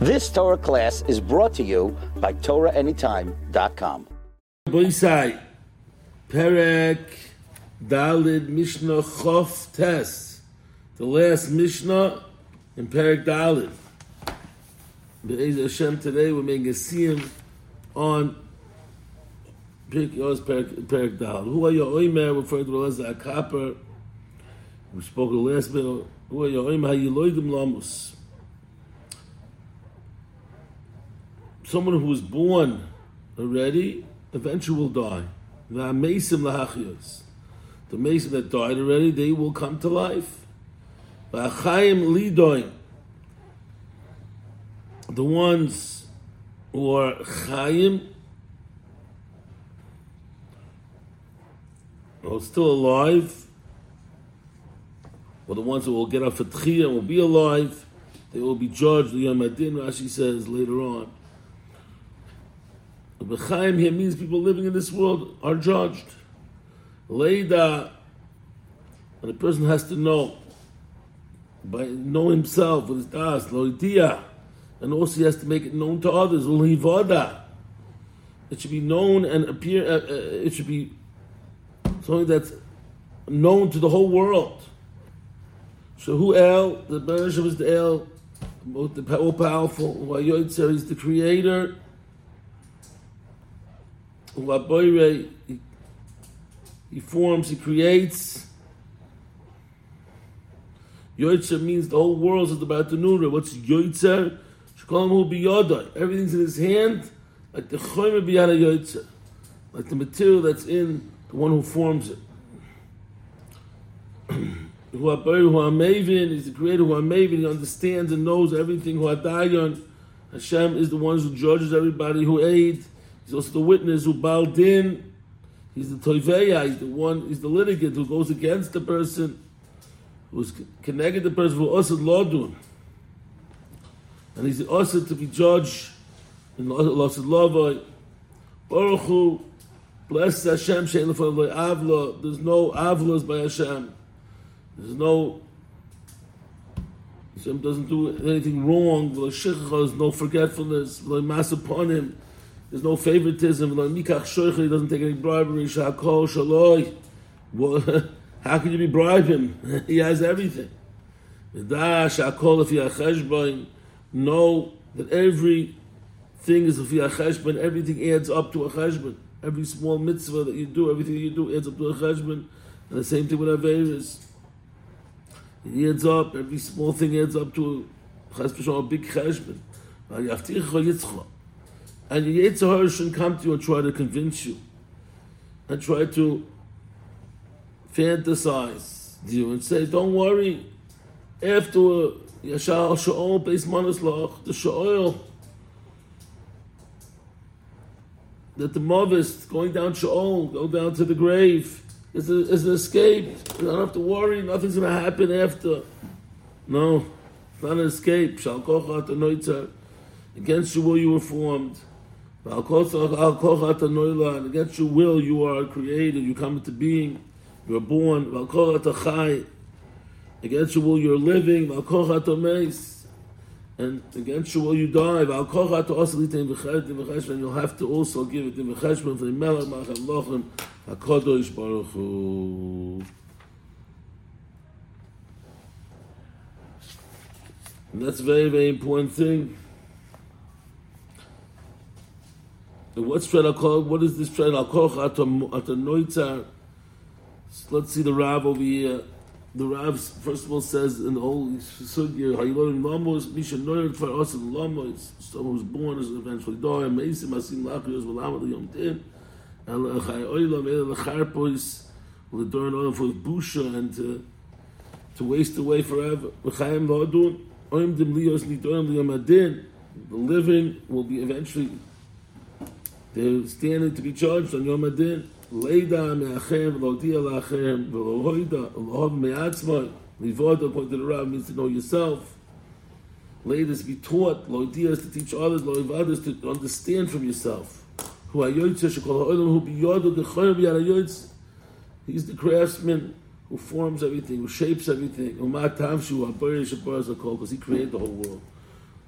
This Torah class is brought to you by TorahAnytime.com. Boisai, Perek Dalid Mishnah Chof Tes, the last Mishnah in Perek Dalid. Be'ez Hashem, today we're making a siyum on Perek Dalid. Who are your oimer, referring to the last Akaper. We spoke the last bit. Who are your oimer, hayiloidim lamus. Someone who was born already eventually will die. The mason that died already, they will come to life. The ones who are chayim, or still alive, or the ones who will get up for tchiyah and will be alive, they will be judged. The Yom Adin, Rashi says later on. B'chaim here means people living in this world are judged. Leida, and a person has to know, by know himself with his das, loidia, and also he has to make it known to others. Ulhivoda, it should be known and appear. It should be something that's known to the whole world. So who El, the Bereshit is the El, both the all powerful. Who Yotzer is the Creator. He forms, he creates. Yotzer means the whole world is about the Nura. What's Yotzer? Everything's in his hand, like the Choyme B'yad Yotzer, like the material that's in the one who forms it. Who is the creator, who Amavin, he understands and knows everything. Who Adayon, Hashem is the one who judges everybody, who aids. He's also the witness who bowed in. He's the toiveya. He's the litigant who goes against the person, who's connected the person who also lodun. And he's also to be judged in lost lava. Baruch Hu, bless Hashem. Shein lefanav lo avla. There's no avlas by Hashem. Hashem doesn't do anything wrong. There's no forgetfulness. Mas upon him. There's no favoritism. He doesn't take any bribery. How can you be bribe him? He has everything. Know that everything is a cheshbon. Everything adds up to a cheshbon. Every small mitzvah that you do, everything you do adds up to a cheshbon. And the same thing with Averis. It adds up. Every small thing adds up to a big cheshbon. And your Yetzer Hara shouldn't come to you and try to convince you, and try to fantasize you and say, "Don't worry." After Yashar Sha'ol Beis Manaslach, the Sha'ol, that the Mavis going down Sha'ol, go down to the grave, is an escape. You don't have to worry. Nothing's going to happen after. No, it's not an escape. Shal Kochat Anoitzer, against your will you were formed. And against your will you are created, you come into being, you are born. Against your will you are living, and against your will you die. And you'll have to also give it in for the Melech HaMelachim HaKadosh Baruch Hu. And that's a very, very important thing. What's Shred HaKol? What is this Shred HaKol at the Noitzar? Let's see the Rav over here. The Rav first of all says in the whole sugya, Hayilodim Lamos, Misha Noyer for us in Lamos, someone who's born is eventually die. Amazing, Masim Lachiyos V'Lamad Yom Tin, and Chayolam El Lecharpois will adorn oil for busha and to waste away forever. V'Chaim Lodun Oim Dim Lios Nidorim Liyom Adin. The living will be eventually. They're standing to be judged on Yom Adin. Leida me'achem v'lodia la'achem v'lohoida v'lohov me'atzmai livoda, according to the Rav, means to know yourself. Leida is to be taught. Lodia is to teach others. Loivad is to understand from yourself. Hu ha'yoytzer shekol ha'olam hu biyodo gechoyim b'yad ha'yoytzer. He's the craftsman who forms everything, who shapes everything. Because he created the whole world.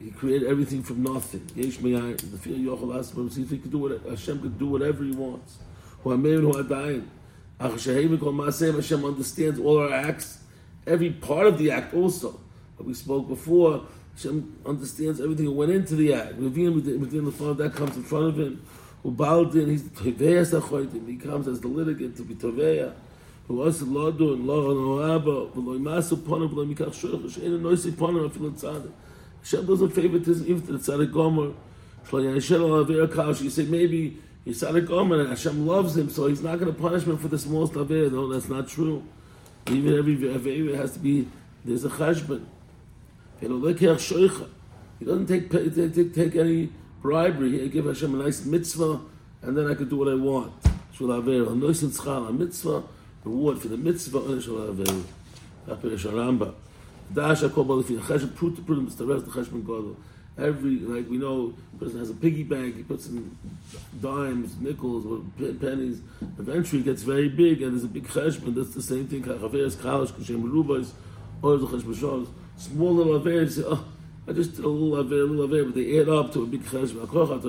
He created everything from nothing. Yesh me'ayin. The fear yochel asma. See if he could do what Hashem could do whatever He wants. Hu hameir hu adayin. Ach sheheim kol maaseim. Hashem understands all our acts, every part of the act also. But we spoke before. Hashem understands everything that went into the act. Within the front, that comes in front of Him. Hu baldin. He's toveias hachoytim. He comes as the litigant to be toveya. Who was ladu and lo abba v'lo imasu ponim v'lo mikach shurach she'ein noisei ponim afil tzaddik. Hashem doesn't favoritism even to the tzaddik gomer. You say maybe he's tzaddik gomer and Hashem loves him, so He's not going to punish him for the smallest avera. No, that's not true. Even every avera has to be, there's a cheshbon. He doesn't take any bribery. He give Hashem a nice mitzvah, and then I can do what I want. Shul avera, a mitzvah, reward for the mitzvah, and shul avera. Rambam. Dash I call the cheshbon prudence. The rest of the cheshbon gadol. Every, like we know, a person has a piggy bank. He puts in dimes, nickels, or pennies. Eventually, it gets very big, and there's a big cheshbon. That's the same thing. Chaveres, kalash, kushem rubas, or the cheshbon shows. Small little avera. Say, oh, I just did a little avera, but they add up to a big cheshbon. What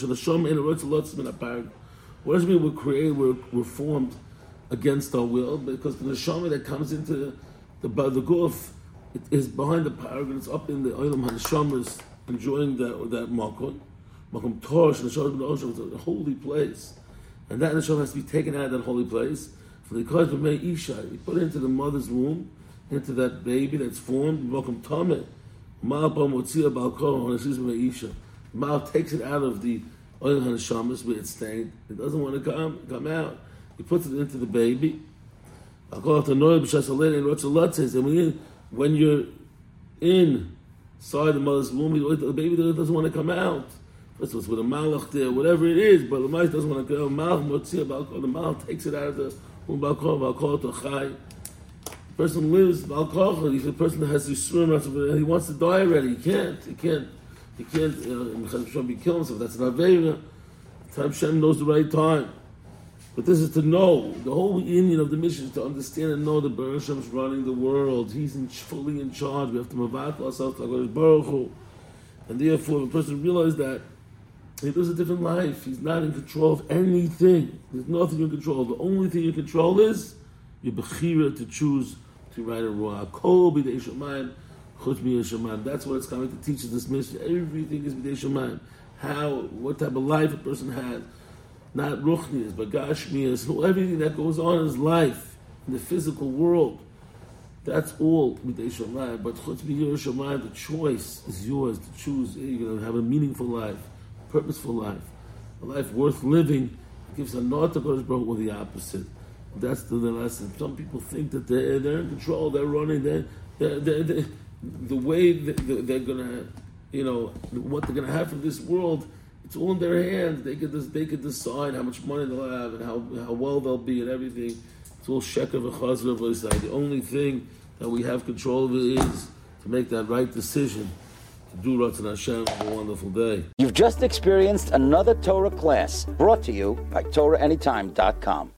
does it mean? We're created, we're formed against our will, because the neshama that comes into the guf, it is behind the paragon. It's up in the Olam HaNeshamas, enjoying that makom tosh. The neshama is a holy place, and that neshama has to be taken out of that holy place. For the cause of May Isha, we put it into the mother's womb, into that baby that's formed. Makom tameh, Mal Motzia Balkon on Hashem May Isha. Mal takes it out of the Olam HaNeshamas where it's stained. It doesn't want to come out. He puts it into the baby. And when you're inside the mother's womb, the baby doesn't want to come out. First of all, with a malach there, whatever it is, but the malach doesn't want to go. The malach takes it out of the womb. The person lives, the person that has yisurim, he wants to die already. He can't be killing himself. That's an avera. Hashem knows the right time. But this is to know. The whole union of the mission is to understand and know that Baruch Hashem is running the world. He's fully in charge. We have to mavat ourselves like Baruch Hu. And therefore, the person realizes that he lives a different life. He's not in control of anything. There's nothing you control. The only thing you control is your bechira to choose to right or wrong. Kol b'dei shamayim, chutz b'dei shamayim. That's what it's coming to teach us this mission. Everything is b'dei shamayim. What type of life a person has. Not ruchnias, but gashmias, everything that goes on in his life, in the physical world, that's all b'dei shamayim. But chutz b'dei shamayim, the choice is yours to choose. You're going to have a meaningful life, a purposeful life, a life worth living. It gives a nod to Kodesh Baruch Hu, or the opposite. That's the lesson. Some people think that they're in control, they're running, the way they're going to, what they're going to have from this world. It's all in their hands. They could decide how much money they'll have and how well they'll be and everything. It's all sheker v'chazra v'isai. The only thing that we have control of is to make that right decision to do Ratzon Hashem. Have a wonderful day. You've just experienced another Torah class brought to you by TorahAnytime.com.